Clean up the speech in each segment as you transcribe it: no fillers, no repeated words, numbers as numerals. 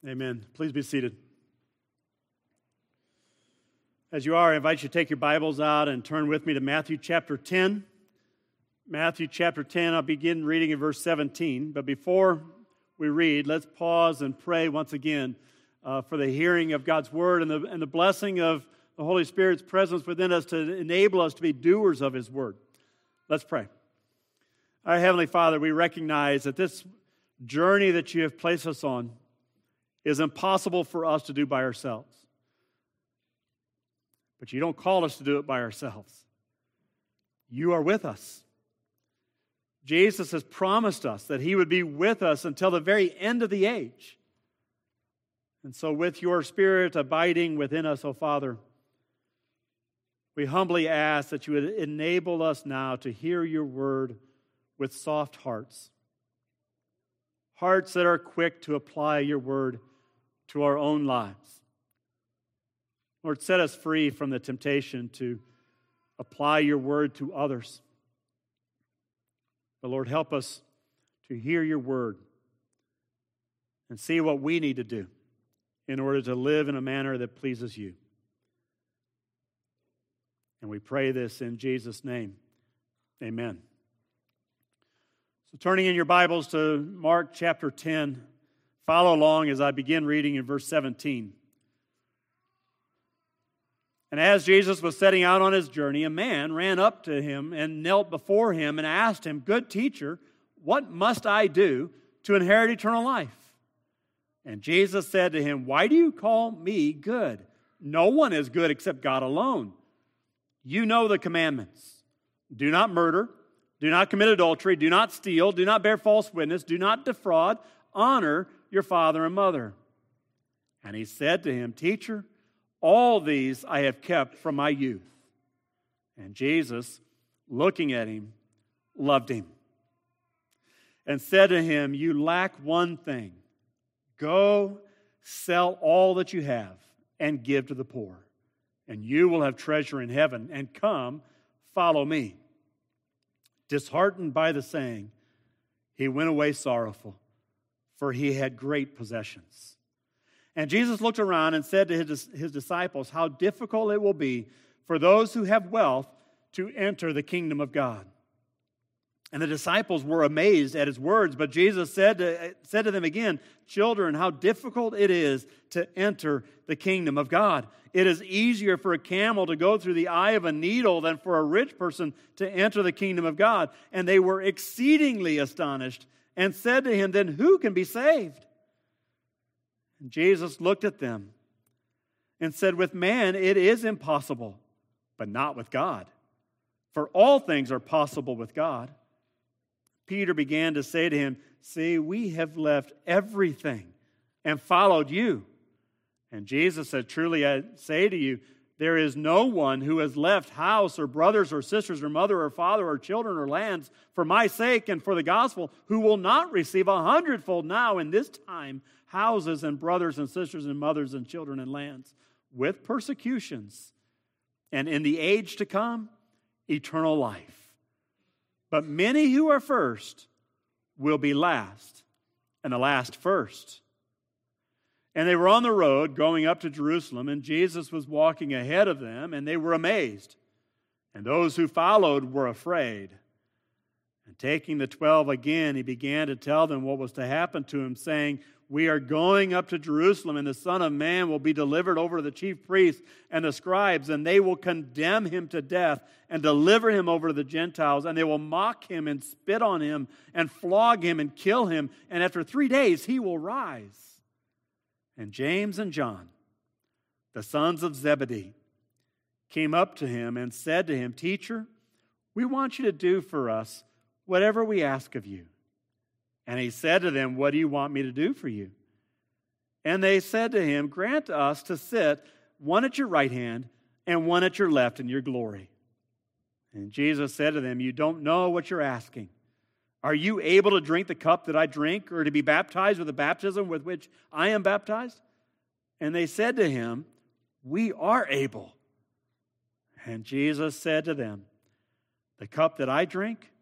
Amen. Please be seated. As you are, I invite you to take your Bibles out and turn with me to Matthew chapter 10. Matthew chapter 10, I'll begin reading in verse 17. But before we read, let's pause and pray once again for the hearing of God's word and the blessing of the Holy Spirit's presence within us to enable us to be doers of His word. Let's pray. Our Heavenly Father, we recognize that this journey that you have placed us on is impossible for us to do by ourselves. But you don't call us to do it by ourselves. You are with us. Jesus has promised us that He would be with us until the very end of the age. And so with your Spirit abiding within us, O Father, we humbly ask that you would enable us now to hear your word with soft hearts. Hearts that are quick to apply your word to our own lives. Lord, set us free from the temptation to apply your word to others. But Lord, help us to hear your word and see what we need to do in order to live in a manner that pleases you. And we pray this in Jesus' name. Amen. So turning in your Bibles to Mark chapter 10, follow along as I begin reading in verse 17. And as Jesus was setting out on his journey, a man ran up to him and knelt before him and asked him, "Good teacher, what must I do to inherit eternal life?" And Jesus said to him, "Why do you call me good? No one is good except God alone. You know the commandments. Do not murder. Do not commit adultery. Do not steal. Do not bear false witness. Do not defraud. Honor your father and mother." And he said to him, "Teacher, all these I have kept from my youth." And Jesus, looking at him, loved him and said to him, "You lack one thing. Go, sell all that you have and give to the poor, and you will have treasure in heaven. And come, follow me." Disheartened by the saying, he went away sorrowful, for he had great possessions. And Jesus looked around and said to his disciples, "How difficult it will be for those who have wealth to enter the kingdom of God." And the disciples were amazed at his words, but Jesus said to them again, "Children, how difficult it is to enter the kingdom of God. It is easier for a camel to go through the eye of a needle than for a rich person to enter the kingdom of God." And they were exceedingly astonished and said to him, "Then who can be saved?" And Jesus looked at them and said, "With man it is impossible, but not with God. For all things are possible with God." Peter began to say to him, "See, we have left everything and followed you." And Jesus said, "Truly I say to you, there is no one who has left house or brothers or sisters or mother or father or children or lands for my sake and for the gospel who will not receive 100-fold now in this time houses and brothers and sisters and mothers and children and lands with persecutions, and in the age to come, eternal life. But many who are first will be last, and the last first." And they were on the road going up to Jerusalem, and Jesus was walking ahead of them, and they were amazed. And those who followed were afraid. And taking the 12 again, he began to tell them what was to happen to him, saying, "We are going up to Jerusalem, and the Son of Man will be delivered over to the chief priests and the scribes, and they will condemn him to death and deliver him over to the Gentiles, and they will mock him and spit on him and flog him and kill him, and after 3 days he will rise." And James and John, the sons of Zebedee, came up to him and said to him, "Teacher, we want you to do for us whatever we ask of you." And he said to them, "What do you want me to do for you?" And they said to him, "Grant us to sit, one at your right hand and one at your left in your glory." And Jesus said to them, "You don't know what you're asking. Are you able to drink the cup that I drink, or to be baptized with the baptism with which I am baptized?" And they said to him, "We are able." And Jesus said to them, "The cup that I drink,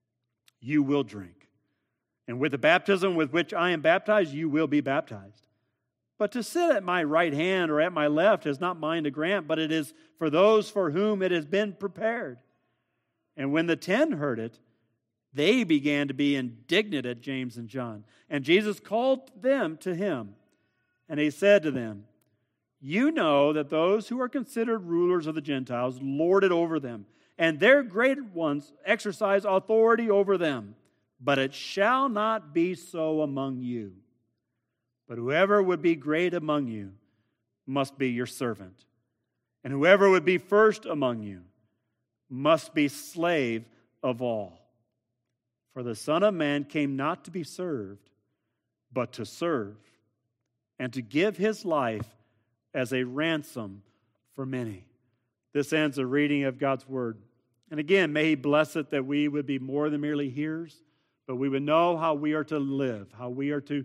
you will drink. And with the baptism with which I am baptized, you will be baptized. But to sit at my right hand or at my left is not mine to grant, but it is for those for whom it has been prepared. And when the 10 heard it, they began to be indignant at James and John. And Jesus called them to him, and he said to them, you know that those who are considered rulers of the Gentiles lord it over them, and their great ones exercise authority over them. But it shall not be so among you. But whoever would be great among you must be your servant. And whoever would be first among you must be slave of all. For the Son of Man came not to be served, but to serve, and to give his life as a ransom for many. This ends the reading of God's word. And again, may he bless it that we would be more than merely hearers, but we would know how we are to live, how we are to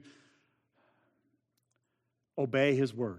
obey his word.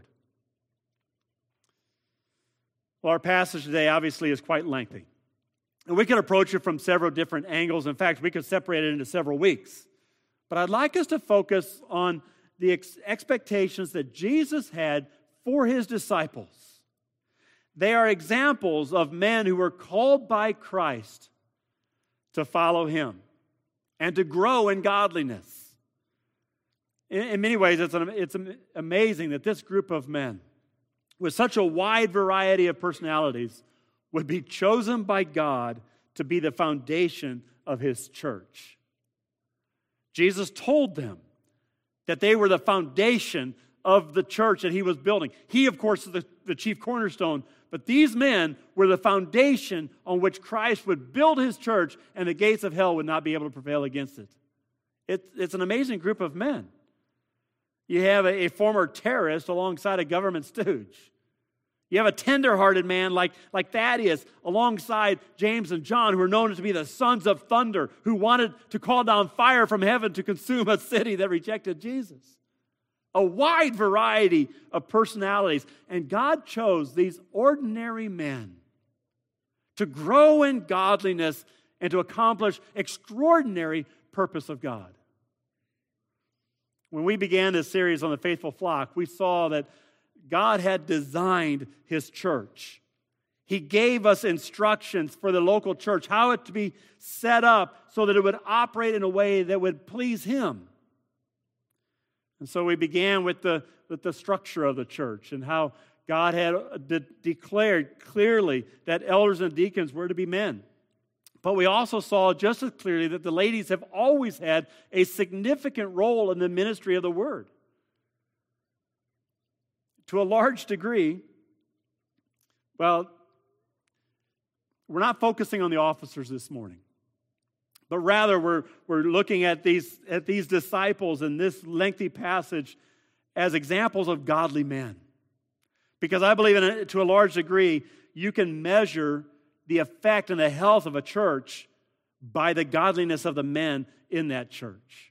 Well, our passage today obviously is quite lengthy. And we could approach it from several different angles. In fact, we could separate it into several weeks. But I'd like us to focus on the expectations that Jesus had for his disciples. They are examples of men who were called by Christ to follow him and to grow in godliness. In many ways, it's amazing that this group of men, with such a wide variety of personalities, would be chosen by God to be the foundation of his church. Jesus told them that they were the foundation of the church that he was building. He, of course, is the chief cornerstone, but these men were the foundation on which Christ would build his church, and the gates of hell would not be able to prevail against it. It's an amazing group of men. You have a former terrorist alongside a government stooge. You have a tender-hearted man like Thaddeus alongside James and John, who are known to be the sons of thunder, who wanted to call down fire from heaven to consume a city that rejected Jesus. A wide variety of personalities. And God chose these ordinary men to grow in godliness and to accomplish extraordinary purpose of God. When we began this series on the faithful flock, we saw that God had designed his church. He gave us instructions for the local church, how it to be set up so that it would operate in a way that would please him. And so we began with the structure of the church and how God had declared clearly that elders and deacons were to be men. But we also saw just as clearly that the ladies have always had a significant role in the ministry of the word. To a large degree, well, we're not focusing on the officers this morning, but rather we're looking at these disciples in this lengthy passage as examples of godly men. Because I believe to a large degree, you can measure the effect and the health of a church by the godliness of the men in that church.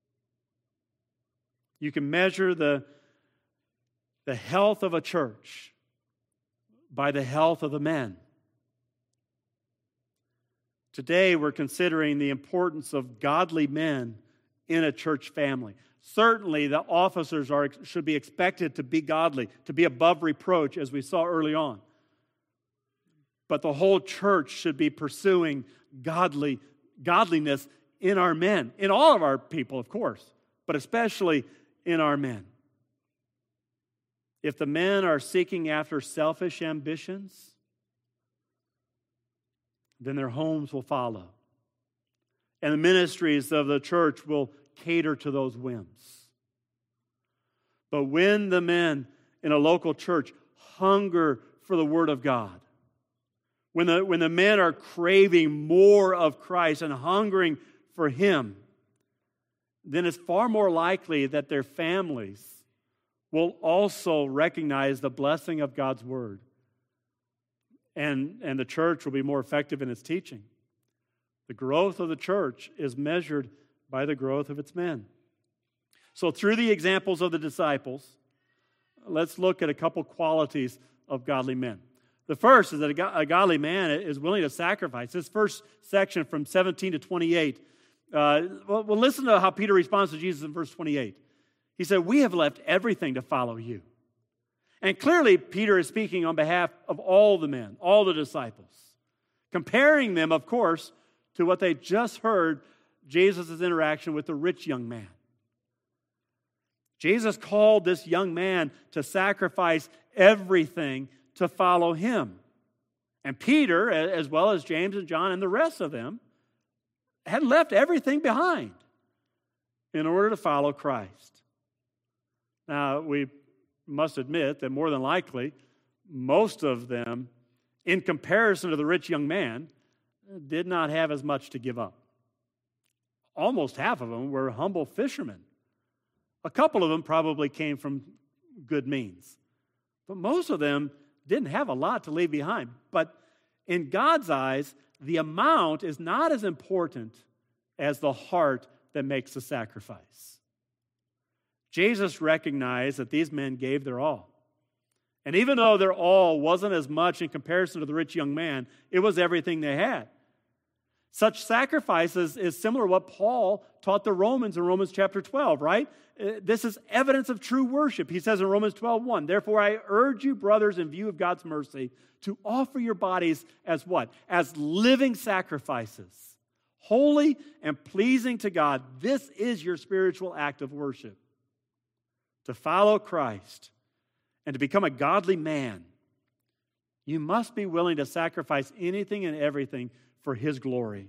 You can measure the health of a church by the health of the men. Today, we're considering the importance of godly men in a church family. Certainly, the officers should be expected to be godly, to be above reproach, as we saw early on. But the whole church should be pursuing godliness in our men, in all of our people, of course, but especially in our men. If the men are seeking after selfish ambitions, then their homes will follow. And the ministries of the church will cater to those whims. But when the men in a local church hunger for the Word of God, when the men are craving more of Christ and hungering for Him, then it's far more likely that their families will also recognize the blessing of God's Word. And the church will be more effective in its teaching. The growth of the church is measured by the growth of its men. So through the examples of the disciples, let's look at a couple qualities of godly men. The first is that a godly man is willing to sacrifice. This first section from 17 to 28, we'll listen to how Peter responds to Jesus in verse 28. He said, we have left everything to follow you. And clearly, Peter is speaking on behalf of all the men, all the disciples, comparing them, of course, to what they just heard Jesus' interaction with the rich young man. Jesus called this young man to sacrifice everything to follow him. And Peter, as well as James and John and the rest of them, had left everything behind in order to follow Christ. Now, we must admit that more than likely, most of them, in comparison to the rich young man, did not have as much to give up. Almost half of them were humble fishermen. A couple of them probably came from good means. But most of them didn't have a lot to leave behind. But in God's eyes, the amount is not as important as the heart that makes the sacrifice. Jesus recognized that these men gave their all. And even though their all wasn't as much in comparison to the rich young man, it was everything they had. Such sacrifices is similar to what Paul taught the Romans in Romans chapter 12, right? This is evidence of true worship. He says in Romans 12:1, therefore I urge you, brothers, in view of God's mercy, to offer your bodies as what? As living sacrifices, holy and pleasing to God. This is your spiritual act of worship. To follow Christ and to become a godly man, you must be willing to sacrifice anything and everything for His glory.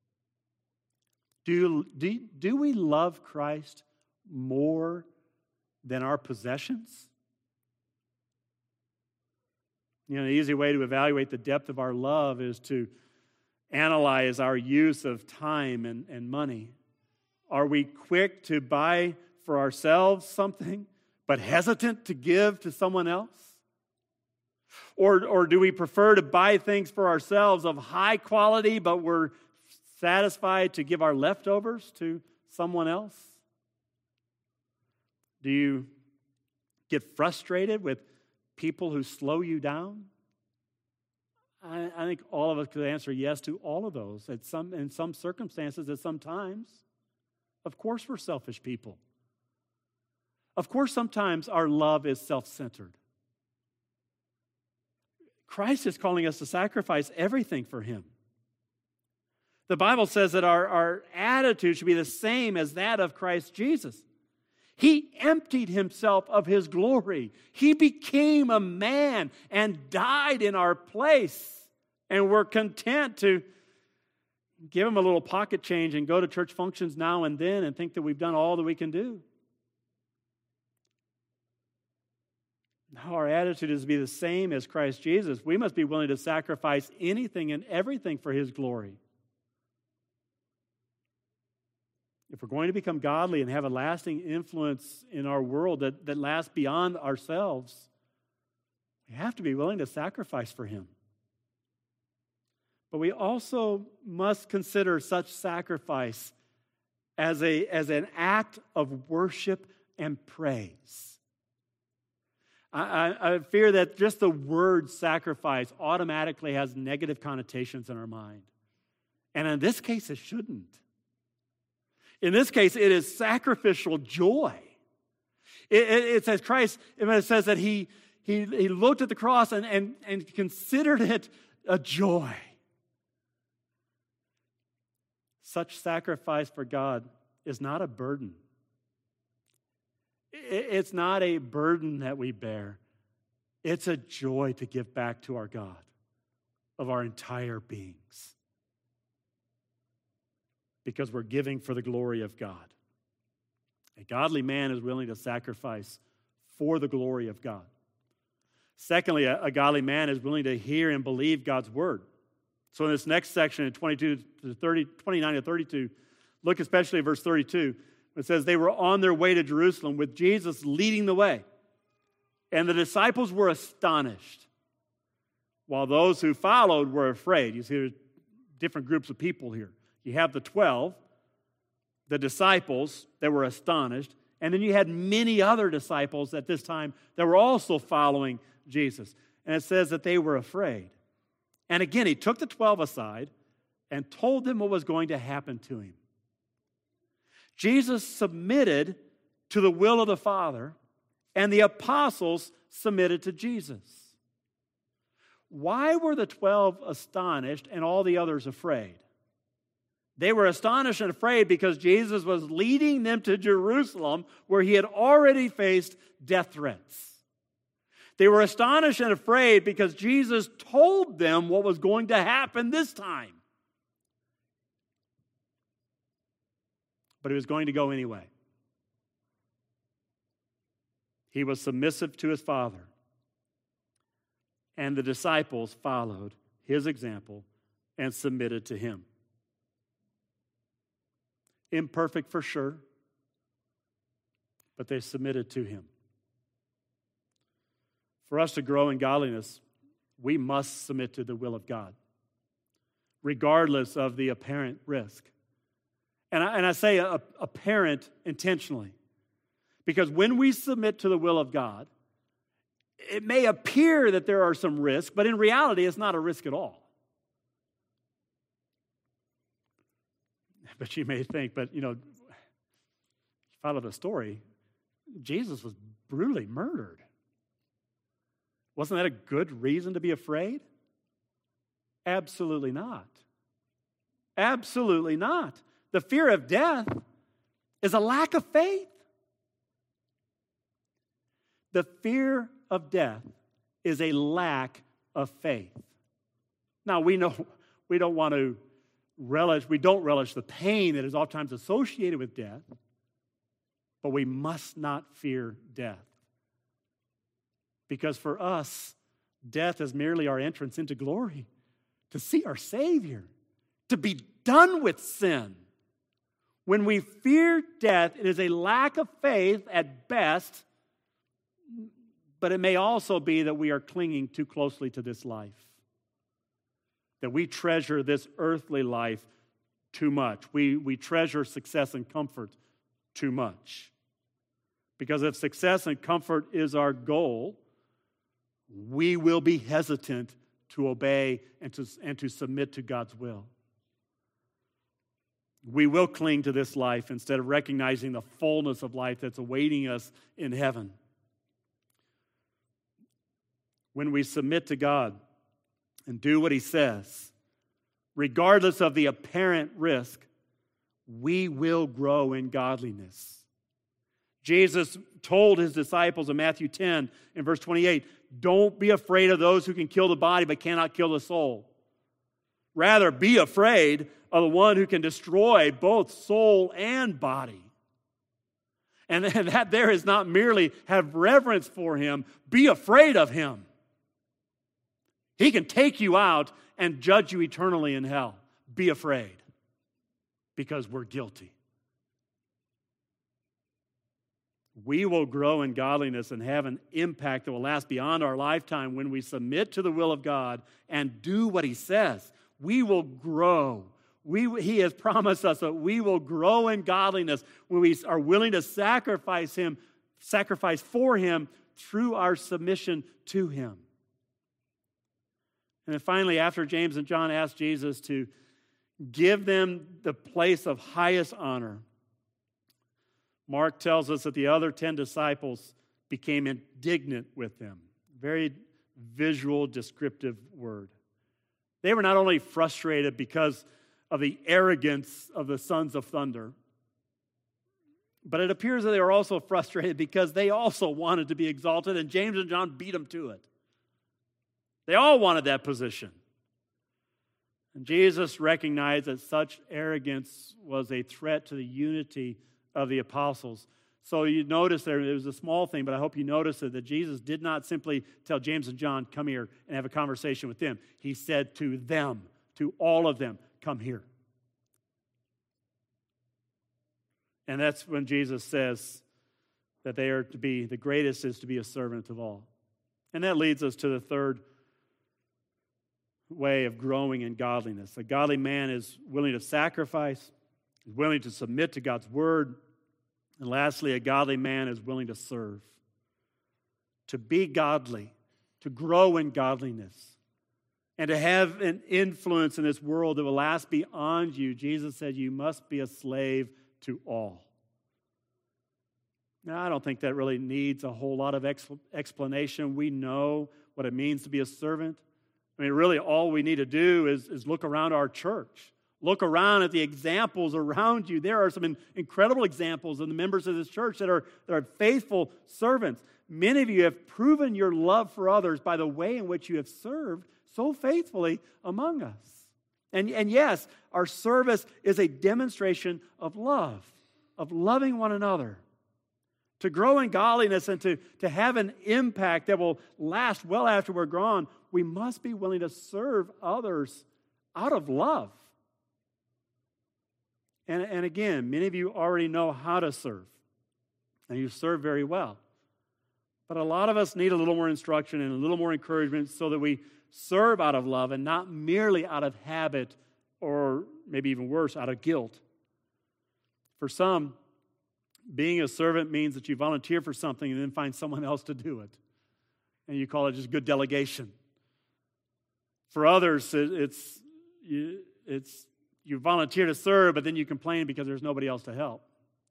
Do we love Christ more than our possessions? You know, the easy way to evaluate the depth of our love is to analyze our use of time and money. Are we quick to buy for ourselves something, but hesitant to give to someone else? Or do we prefer to buy things for ourselves of high quality, but we're satisfied to give our leftovers to someone else? Do you get frustrated with people who slow you down? I think all of us could answer yes to all of those. In some circumstances, at some times. Of course we're selfish people. Of course sometimes our love is self-centered. Christ is calling us to sacrifice everything for Him. The Bible says that our attitude should be the same as that of Christ Jesus. He emptied Himself of His glory. He became a man and died in our place. And we're content to give Him a little pocket change and go to church functions now and then and think that we've done all that we can do. Now, our attitude is to be the same as Christ Jesus. We must be willing to sacrifice anything and everything for His glory. If we're going to become godly and have a lasting influence in our world that lasts beyond ourselves, we have to be willing to sacrifice for Him. But we also must consider such sacrifice as an act of worship and praise. I fear that just the word sacrifice automatically has negative connotations in our mind. And in this case, it shouldn't. In this case, it is sacrificial joy. It says Christ, it says that he looked at the cross and considered it a joy. Such sacrifice for God is not a burden. It's not a burden that we bear. It's a joy to give back to our God of our entire beings. Because we're giving for the glory of God. A godly man is willing to sacrifice for the glory of God. Secondly, a godly man is willing to hear and believe God's word. So in this next section, in 29 to 32, look especially at verse 32. It says, they were on their way to Jerusalem with Jesus leading the way. And the disciples were astonished, while those who followed were afraid. You see, there's different groups of people here. You have the 12, the disciples that were astonished, and then you had many other disciples at this time that were also following Jesus. And it says that they were afraid. And again, He took the 12 aside and told them what was going to happen to Him. Jesus submitted to the will of the Father, and the apostles submitted to Jesus. Why were the 12 astonished and all the others afraid? They were astonished and afraid because Jesus was leading them to Jerusalem, where he had already faced death threats. They were astonished and afraid because Jesus told them what was going to happen this time. But he was going to go anyway. He was submissive to his Father. And the disciples followed his example and submitted to him. Imperfect for sure, but they submitted to him. For us to grow in godliness, we must submit to the will of God, regardless of the apparent risk. And I say apparent intentionally, because when we submit to the will of God, it may appear that there are some risks, but in reality, it's not a risk at all. But you may think, follow the story, Jesus was brutally murdered. Wasn't that a good reason to be afraid? Absolutely not. Absolutely not. The fear of death is a lack of faith. The fear of death is a lack of faith. Now, we know we don't relish the pain that is oftentimes associated with death, but we must not fear death. Because for us, death is merely our entrance into glory, to see our Savior, to be done with sin. When we fear death, it is a lack of faith at best, but it may also be that we are clinging too closely to this life, that we treasure this earthly life too much. We treasure success and comfort too much. Because if success and comfort is our goal, we will be hesitant to obey and to submit to God's will. We will cling to this life instead of recognizing the fullness of life that's awaiting us in heaven. When we submit to God and do what he says, regardless of the apparent risk, we will grow in godliness. Jesus told his disciples in Matthew 10 in verse 28, don't be afraid of those who can kill the body but cannot kill the soul. Rather, be afraid of the one who can destroy both soul and body. And that there is not merely have reverence for him, be afraid of him. He can take you out and judge you eternally in hell. Be afraid, because we're guilty. We will grow in godliness and have an impact that will last beyond our lifetime when we submit to the will of God and do what he says. We will grow. He has promised us that we will grow in godliness when we are willing to sacrifice for him through our submission to him. And then finally, after James and John asked Jesus to give them the place of highest honor, Mark tells us that the other 10 disciples became indignant with them. Very visual, descriptive word. They were not only frustrated because of the arrogance of the sons of thunder, but it appears that they were also frustrated because they also wanted to be exalted, and James and John beat them to it. They all wanted that position. And Jesus recognized that such arrogance was a threat to the unity of the apostles. So you notice there, it was a small thing, but I hope you notice that Jesus did not simply tell James and John, come here and have a conversation with them. He said to them, to all of them, come here. And that's when Jesus says that they are to be, the greatest is to be a servant of all. And that leads us to the third way of growing in godliness. A godly man is willing to sacrifice, is willing to submit to God's word. And lastly, a godly man is willing to serve. To be godly, to grow in godliness, and to have an influence in this world that will last beyond you. Jesus said you must be a slave to all. Now, I don't think that really needs a whole lot of explanation. We know what it means to be a servant. I mean, really, all we need to do is look around our church. Look around at the examples around you. There are some incredible examples of the members of this church that are faithful servants. Many of you have proven your love for others by the way in which you have served so faithfully among us. And yes, our service is a demonstration of love, of loving one another. To grow in godliness and to have an impact that will last well after we're gone, we must be willing to serve others out of love. And again, many of you already know how to serve, and you serve very well. But a lot of us need a little more instruction and a little more encouragement so that we serve out of love and not merely out of habit or maybe even worse, out of guilt. For some, being a servant means that you volunteer for something and then find someone else to do it. And you call it just good delegation. For others, it's you volunteer to serve, but then you complain because there's nobody else to help.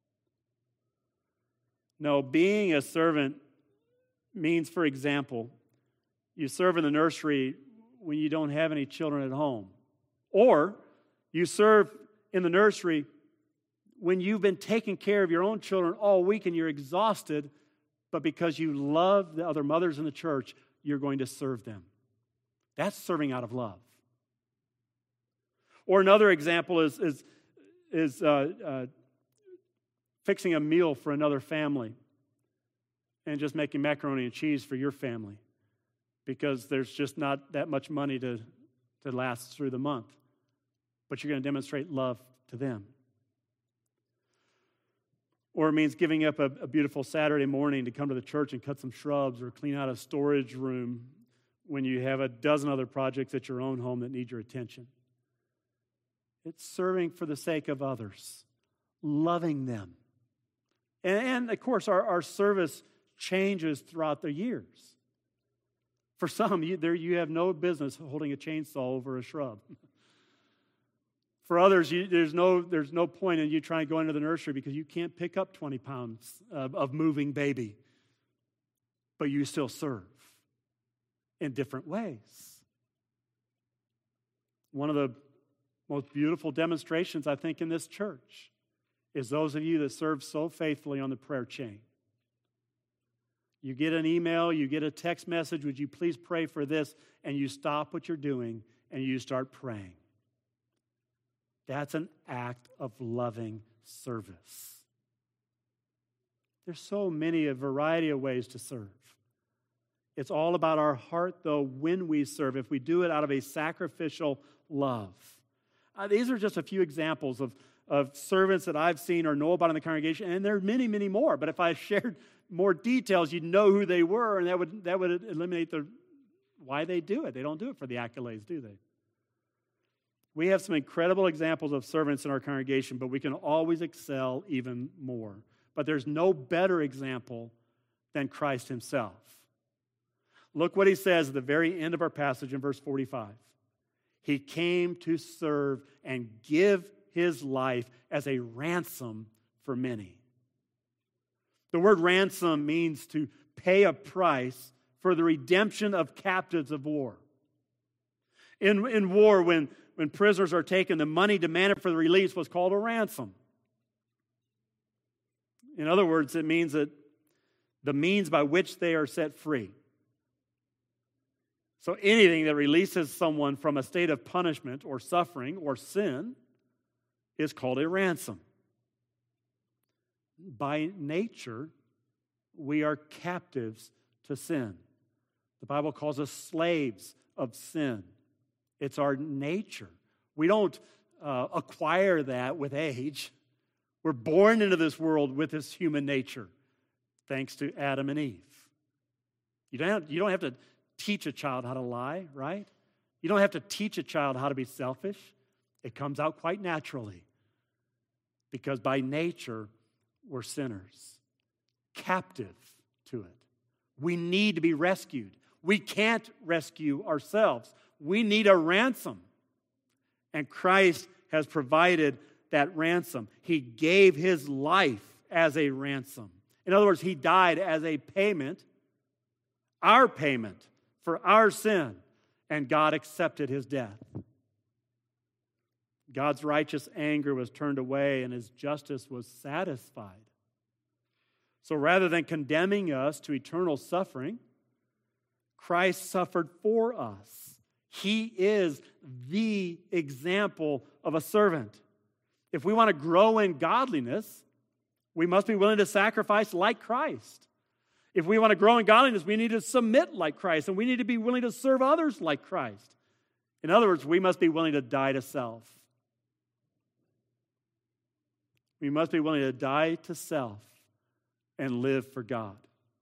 No, being a servant means, for example, you serve in the nursery when you don't have any children at home. Or you serve in the nursery when you've been taking care of your own children all week and you're exhausted, but because you love the other mothers in the church, you're going to serve them. That's serving out of love. Or another example is fixing a meal for another family and just making macaroni and cheese for your family because there's just not that much money to last through the month. But you're going to demonstrate love to them. Or it means giving up a beautiful Saturday morning to come to the church and cut some shrubs or clean out a storage room when you have a dozen other projects at your own home that need your attention. It's serving for the sake of others, loving them. And of course, our service changes throughout the years. For some, you have no business holding a chainsaw over a shrub. For others, there's no point in you trying to go into the nursery because you can't pick up 20 pounds of moving baby. But you still serve in different ways. One of the most beautiful demonstrations, I think, in this church is those of you that serve so faithfully on the prayer chain. You get an email, you get a text message, would you please pray for this? And you stop what you're doing and you start praying. That's an act of loving service. There's so many, a variety of ways to serve. It's all about our heart, though, when we serve, if we do it out of a sacrificial love. These are just a few examples of servants that I've seen or know about in the congregation, and there are many, many more. But if I shared more details, you'd know who they were, and that would eliminate why they do it. They don't do it for the accolades, do they? We have some incredible examples of servants in our congregation, but we can always excel even more. But there's no better example than Christ himself. Look what he says at the very end of our passage in verse 45. He came to serve and give his life as a ransom for many. The word ransom means to pay a price for the redemption of captives of war. In war, when prisoners are taken, the money demanded for the release was called a ransom. In other words, it means that the means by which they are set free. So anything that releases someone from a state of punishment or suffering or sin is called a ransom. By nature, we are captives to sin. The Bible calls us slaves of sin. It's our nature. We don't acquire that with age. We're born into this world with this human nature, thanks to Adam and Eve. You don't have to teach a child how to lie, right? You don't have to teach a child how to be selfish. It comes out quite naturally. Because by nature, we're sinners, captive to it. We need to be rescued. We can't rescue ourselves. We need a ransom. And Christ has provided that ransom. He gave his life as a ransom. In other words, he died as a payment, our payment for our sin, and God accepted his death. God's righteous anger was turned away and his justice was satisfied. So rather than condemning us to eternal suffering, Christ suffered for us. He is the example of a servant. If we want to grow in godliness, we must be willing to sacrifice like Christ. If we want to grow in godliness, we need to submit like Christ, and we need to be willing to serve others like Christ. In other words, we must be willing to die to self. We must be willing to die to self and live for God.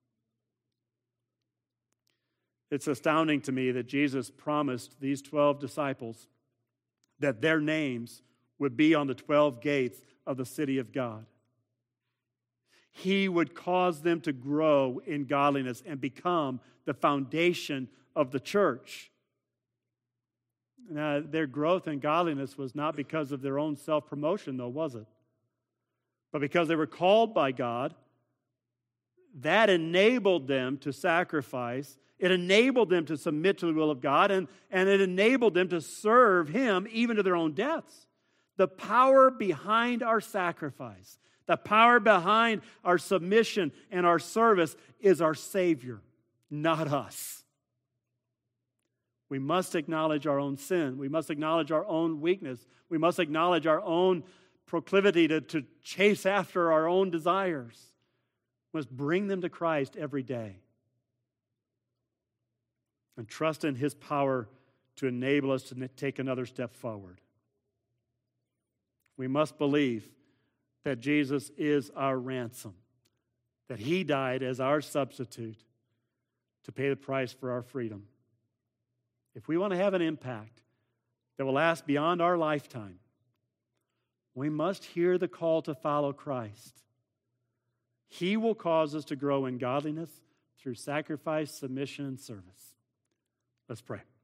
It's astounding to me that Jesus promised these 12 disciples that their names would be on the 12 gates of the city of God. He would cause them to grow in godliness and become the foundation of the church. Now, their growth in godliness was not because of their own self-promotion, though, was it? But because they were called by God, that enabled them to sacrifice. It enabled them to submit to the will of God, and it enabled them to serve him even to their own deaths. The power behind our sacrifice, the power behind our submission and our service is our Savior, not us. We must acknowledge our own sin. We must acknowledge our own weakness. We must acknowledge our own proclivity to chase after our own desires. We must bring them to Christ every day and trust in his power to enable us to take another step forward. We must believe that Jesus is our ransom, that he died as our substitute to pay the price for our freedom. If we want to have an impact that will last beyond our lifetime, we must hear the call to follow Christ. He will cause us to grow in godliness through sacrifice, submission, and service. Let's pray.